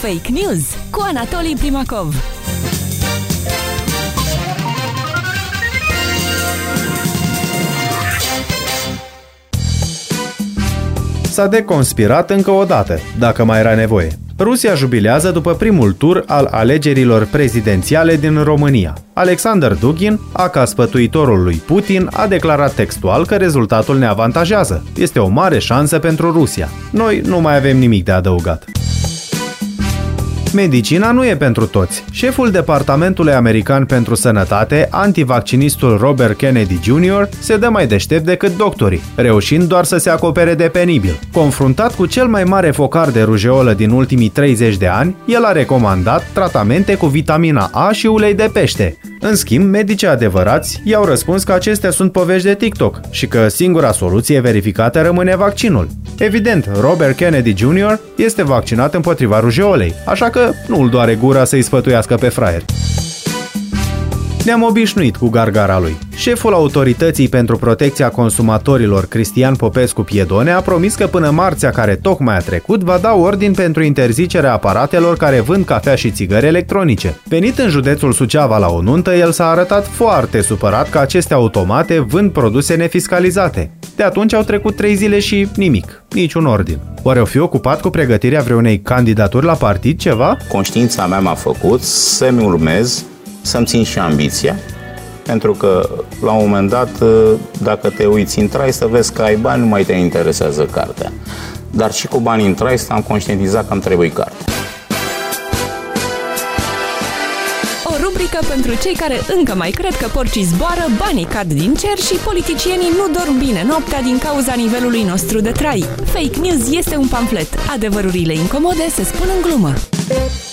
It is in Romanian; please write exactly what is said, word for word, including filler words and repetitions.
Fake News cu Anatolii Primakov. S-a deconspirat încă o dată, dacă mai era nevoie. Rusia jubilează după primul tur al alegerilor prezidențiale din România. Alexander Dugin, aka spătuitorul lui Putin, a declarat textual că rezultatul ne avantajează. Este o mare șansă pentru Rusia. Noi nu mai avem nimic de adăugat. Medicina nu e pentru toți. Șeful Departamentului American pentru Sănătate, antivaccinistul Robert Kennedy junior, se dă mai deștept decât doctorii, reușind doar să se acopere de penibil. Confruntat cu cel mai mare focar de rujeolă din ultimii treizeci de ani, el a recomandat tratamente cu vitamina A și ulei de pește. În schimb, medicii adevărați i-au răspuns că acestea sunt povești de TikTok și că singura soluție verificată rămâne vaccinul. Evident, Robert Kennedy junior este vaccinat împotriva rujeolei, așa că nu îl doare gura să-i sfătuiască pe fraieri. Ne-am obișnuit cu gargara lui. Șeful Autorității pentru Protecția Consumatorilor, Cristian Popescu Piedone, a promis că până marțea care tocmai a trecut va da ordin pentru interzicerea aparatelor care vând cafea și țigări electronice. Venit în județul Suceava la o nuntă, el s-a arătat foarte supărat că aceste automate vând produse nefiscalizate. De atunci au trecut trei zile și nimic, niciun ordin. Oare o fi ocupat cu pregătirea vreunei candidaturi la partid, ceva? Conștiința mea m-a făcut să-mi urmez, să-mi țin și ambiția, pentru că la un moment dat, dacă te uiți în trai să vezi că ai bani, nu mai te interesează cartea. Dar și cu banii în trai am conștientizat că îmi trebuie carte. O rubrică pentru cei care încă mai cred că porcii zboară, banii cad din cer și politicienii nu dorm bine noaptea din cauza nivelului nostru de trai. Fake News este un pamflet. Adevărurile incomode se spun în glumă.